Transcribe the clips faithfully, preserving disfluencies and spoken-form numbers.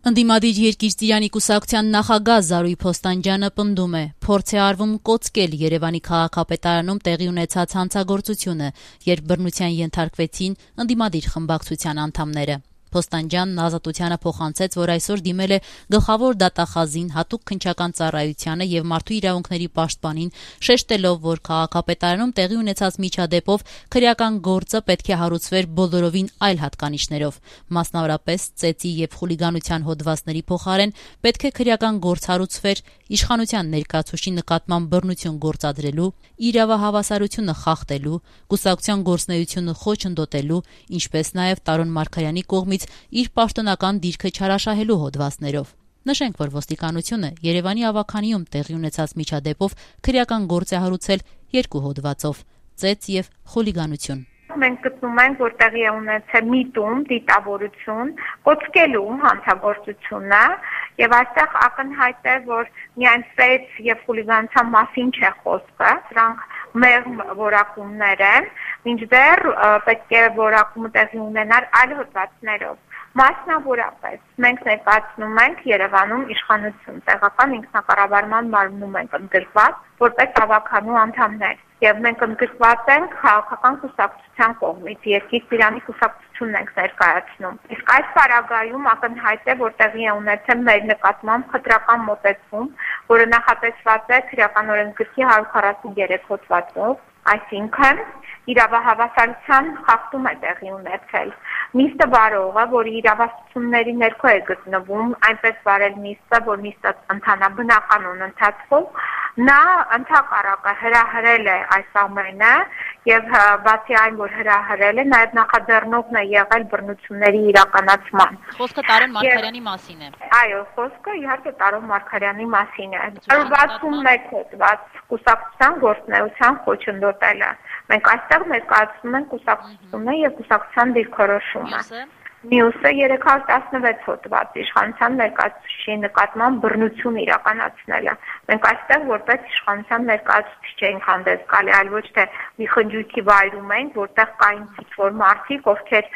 Ընդդիմադիր երկիր Ծիրանի կուսակցության նախագահ Զարուհի Փոստանջյանը պնդում է, փորձ է արվում կոծկել Երևանի քաղաքապետարանում տեղի ունեցած հանցագործությունը, երբ բռնության ենթարկվեցին ընդդիմադիր խմբակցության անդամները։ Փոստանջյանն Ազատությանը փոխանցեց, որ այսօր դիմել է գլխավոր դատախազին, հատուկ քննչական ծառայությանը եւ մարդու իրավունքների պաշտպանին, շեշտելով, որ քաղաքապետարանում տեղի ունեցած միջադեպով քրեական գործը պետք է հարուցվեր բոլորովին այլ հատկանիշներով, մասնավորապես ծեծի եւ խուլիգանության հոդվածների փոխարեն պետք է քրեական գործ հարուցվեր իշխանության ներկայացուցիչի նկատմամբ բռնություն գործադրելու, իրավահավասարությունը խախտելու, կուսակցության գործունեությունը խոչընդոտելու, ինչպես նաեւ Տարոն Մարգարյանի կողմից իր պաշտոնական դիրքը չարաշահելու հոդվածներով։ Նշենք, որ ոստիկանությունը Երևանի ավագանիում տեղի ունեցած միջադեպով քրեական գործ է հարուցել երկու հոդվածով՝ ծեծ եւ խուլիգանություն։ Մենք գտնում ենք, որ տեղի է ունեցել միտում, դիտավորություն, կոծկելու հանցագործությունը, եւ այստեղ ակնհայտ է, որ միայն ծեծ եւ խուլիգանության մասին չէ խոսքը, սրանք մեղմ որակումներ են, մինչդեռ պետք է որակումը տեղի ունենար այլ հոդվածներով։ Մասնավորապես մենք ներկայացնում ենք Երևանում իշխանություն, տեղական ինքնակառավարման մարմնում ենք ընդգրկված որպես ավագանու անդամներ, եւ մենք ընդգրկված ենք քաղաքական կուսակցության կողմից, Երկիր Ծիրանի կուսակցությունն ենք ներկայացնում։ Իսկ այս պարագայում ակնհայտ է, որ տեղի է ունեցել մեր նկատմամբ խտրական մոտեցում, որը նախատեսված է քրեական օրենսգրքի հարյուր քառասուններեք հոդվածով, այսինքն իրավահավասարության խախտում է տեղի ունեցել։ Նիստը վարողը, որի իրավասությունների ներքո է գտնվում, այնպես վարել նիստը, որ նիստը ընդհանրաբնական կանոն ընթացքում, նա ընդհակառակը հրահրել է այս ամենը եւ բացի այն, որ հրահրել է, նաեւ նախաձեռնողն է եղել բռնությունների իրականացման։ Խոսքը Տարոն Մարգարյանի մասին է։ Այո, խոսքը իհարկե Տարոն Մարգարյանի մասին է։ վաթսունմեկ հոդված կուսակցության գործունեության խոչընդոտելը։ Մենք այստեղ ներկայացնում ենք կուսակցությունը եւ կուսակցության դիրքորոշումը։ Մյուսը երեք հարյուր տասնվեց հոդված իշխանության ներկայացուցիչի նկատմամբ բռնություն իրականացնելը։ Մենք այստեղ որպես իշխանության ներկայացուցիչ չենք հանդես գալի, այլ ոչ թե մի խնջույքի վայրում ենք, որտեղ կային ինչ-որ մարդիկ, ովքեր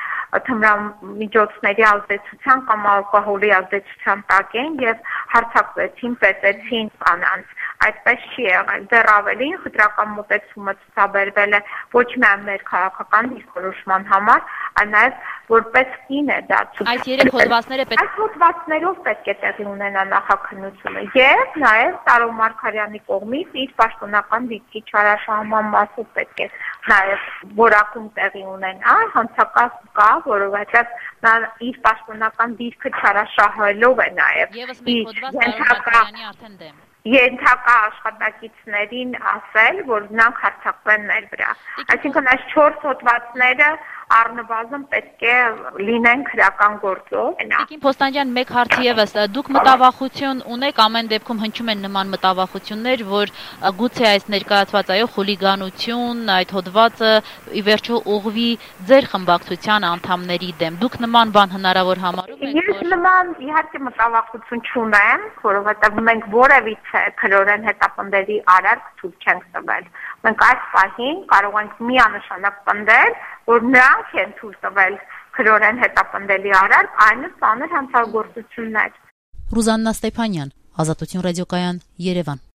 թմրամիջոցների ազդեցության կամ ալկոհոլի ազդեցության տակ են եւ հարձակվեցին, պետեցին կանանց։ Այդպես չի եղել, դեռ ավելին խտրական մոտեցումը ցուցաբերվել է ոչ միայն մեր քաղաքական դիրքորոշման համար, այլ նաեւ որպես կին է դա ցույց։ Այս երեք հոդվածները պետք Այս հոդվածներով պետք է տեղի ունենա նախաքննությունը եւ նաեւ Տարոն Մարգարյանի կողմից իր պաշտոնական դիրքի չարաշահման մասով պետք է նաեւ որակում տեղի ունենա, հանցակաց կա, որովհետեւ նա իր պաշտոնական դիրքը չարաշահելով է նաեւ Եվս մեկ հոդված Տարոն Մարգարյանի արդեն դեմ Ենթակա աշխատակիցներին ասել, որ նրանք հարձակվեն մեր վրա։ Այսինքն այս չորս հոդվածները առնվազն պետք է լինեն քրեական գործով։ Տիկին Փոստանջյան, մեկ հարց եւս, դուք մտավախություն ունեք, ամեն դեպքում հնչում են նման մտավախություններ, որ գուցե այս ներկայացված այո խուլիգանություն, այդ հոդվածը ի վերջո ուղղվի ձեր խմբակցության անդամների դեմ։ Դուք նման բան հնարավոր համարում եք, որ Ես նման իհարկե մտավախություն չունեմ, որովհետեւ մենք որևիցե քրորեն հետապնդելի արարք ցույց չենք տվել։ Մենք այս պահին կարող ենք միանշանակ պնդել, որ նրանք են ցույց տվել քրորեն հետապնդելի արարք, այնպես ծանր հանցագործություններ։ Ռուզաննա Ստեփանյան, Ազատություն ռադիոկայան, Երևան։